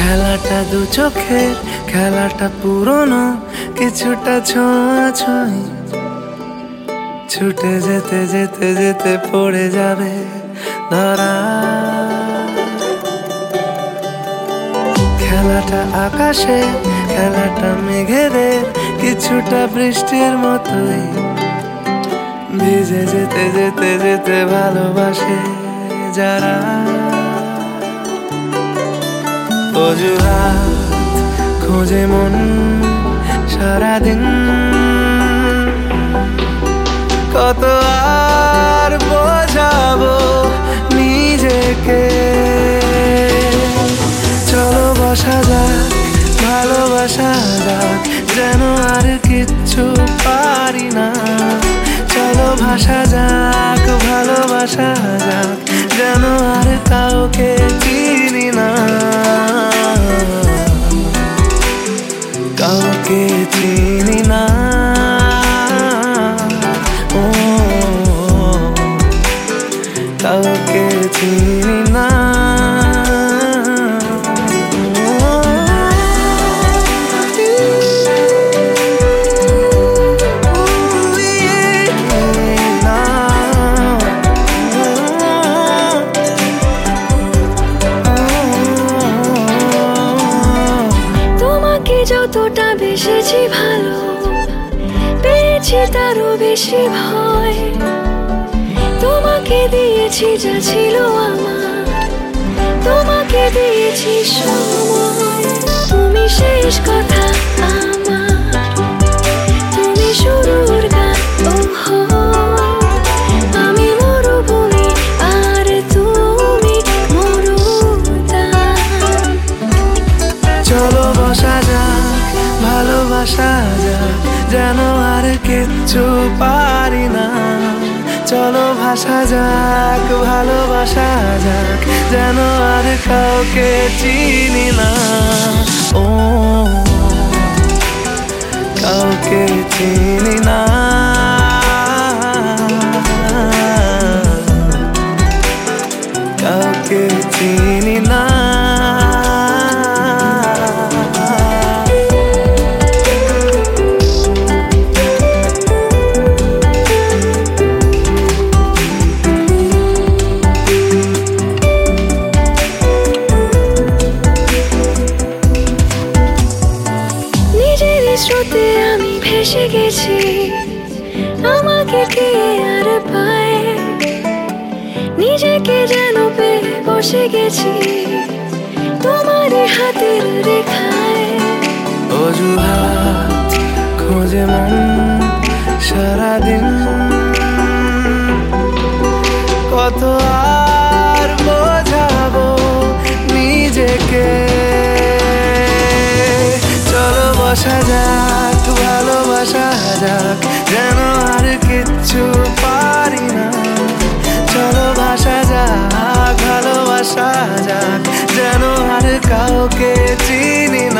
খেলাটা দু চোখের, খেলাটা পুরনো, কিছুটা ছোঁয়াছুঁই। ছুটে যেতে যেতে যেতে পড়ে যাবে ধরা। খেলাটা আকাশে, খেলাটা মেঘেদের, কিছুটা বৃষ্টির মতোই। ভিজে যেতে যেতে যেতে ভালোবাসে যারা। অজুহাত খোঁজে মন সারাদিন, কত আর বোঝাবো নিজেকে। চলো বসা যাক, ভালোবাসা যাক, যেন আর কিচ্ছু পারি না। চলো ভাসা যাক, ভালোবাসা যাক, যেন আর কাউকে চিনি না। কাউকে চিনি না। কাউকে চিনি না। তোমাকে যতটা বেসেছি ভালো, পেয়েছি তারও বেশি ভয়। তোমাকে দিয়েছি যা ছিল আমার, তোমাকে দিয়েছি সময়। তুমি শেষ কথা আমার, তুমি শুরুর গান। ওহো, আমি মরুভূমি আর তুমি মরুদ্যান। চলো বসা যাক, ভালোবাসা যাক, যেন আর কিচ্ছু পারি না। চলো ভাসা যাক, ভালোবাসা যাক, যেন আর কাউকে চিনি না। ও কাউকে চিনি না। কাউকে চিনি না। স্রোতে আমি ভেসে গেছি, আমাকে কে আর পায়। নিজেকে যেন পেয়ে বসে গেছি তোমার হাতের রেখায়। অজুহাত খোঁজে মন সারাদিন, কত আর বোঝাবো নিজেকে। চলো বসা যাক, ভালোবাসা যাক, যেন আর কিচ্ছু পারি না। চলো ভাসা যাক, ভালোবাসা যাক, যেন আর কাউকে চিনি না।